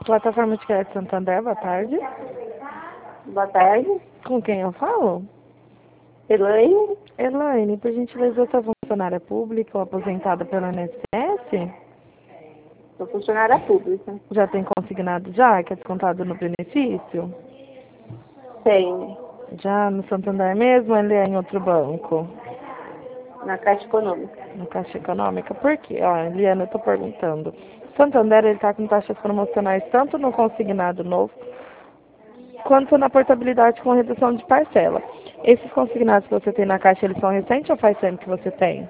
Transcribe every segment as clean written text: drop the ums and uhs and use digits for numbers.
Plataforma de Crédito Santander, boa tarde. Boa tarde. Com quem eu falo? Elaine? Elaine, por gentileza, você é funcionária pública ou aposentada pelo INSS? Sou funcionária pública. Já tem consignado já, que é descontado no benefício? Tenho. Já no Santander mesmo ou ele é em outro banco? Na Caixa Econômica. Na Caixa Econômica? Por quê? Ó, Eliana, eu tô perguntando. Santander, ele tá com taxas promocionais tanto no consignado novo, quanto na portabilidade com redução de parcela. Esses consignados que você tem na Caixa, eles são recentes ou faz tempo que você tem?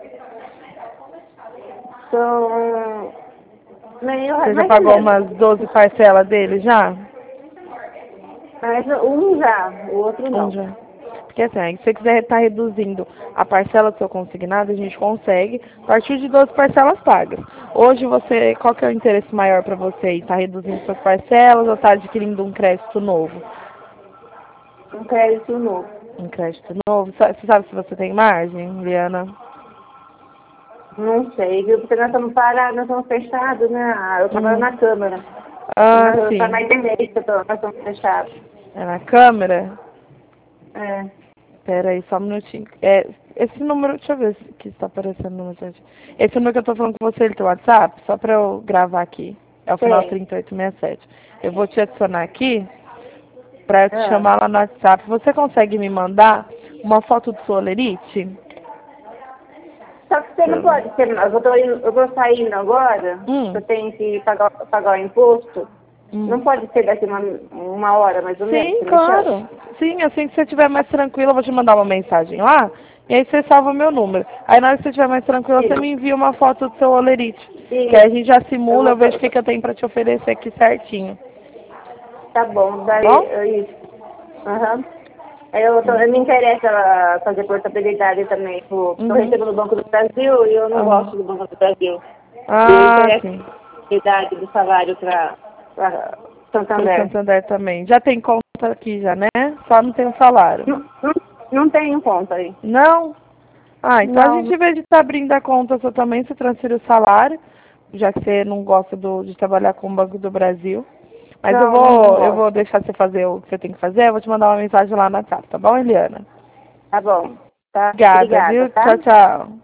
São... Você já pagou umas 12 parcelas dele já? Mas um já, o outro não. Um já. Porque assim, se você quiser estar reduzindo a parcela do seu consignado, a gente consegue a partir de 12 parcelas pagas. Hoje você, qual que é o interesse maior para você? Está reduzindo suas parcelas ou está adquirindo um crédito novo? Um crédito novo. Um crédito novo? Você sabe se você tem margem, Liana? Não sei, viu? Porque nós estamos parados, nós estamos fechados, né? Eu trabalho na Câmara. Ah, sim. Tá mais de mês que nós estamos fechados. É na câmera? É. Pera aí, só um minutinho. Esse número, deixa eu ver se que está aparecendo no meu chat. Esse número que eu tô falando com você, ele tem WhatsApp? Só para eu gravar aqui. É o final 3867. Eu vou te adicionar aqui para eu te chamar lá no WhatsApp. Você consegue me mandar uma foto do seu olerite? Só que você não pode, eu vou saindo agora, eu tenho que pagar o imposto. Não pode ser daqui uma hora, mais ou menos? Sim, claro. Sim, assim que você estiver mais tranquila, eu vou te mandar uma mensagem lá. E aí você salva o meu número. Aí na hora que você estiver mais tranquila, você me envia uma foto do seu olerite. Sim. Que aí a gente já simula, eu vejo o que eu tenho pra te oferecer aqui certinho. Tá bom, daí Bom? isso. Aham. Eu me interessa fazer portabilidade também. Eu recebo no Banco do Brasil e eu não gosto do Banco do Brasil. Ah, sim. Portabilidade do salário para Santander. Santander também. Já tem conta aqui já, né? Só não tem o salário. Não tenho conta aí. Não? Ah, então Não. a gente, em vez de estar abrindo a conta, você também se transfere o salário, já que você não gosta de trabalhar com o Banco do Brasil. Mas eu vou deixar você fazer o que você tem que fazer, eu vou te mandar uma mensagem lá na WhatsApp, tá bom, Eliana? Tá bom. Tá? Obrigada, Obrigada, viu? tá? Tchau, tchau.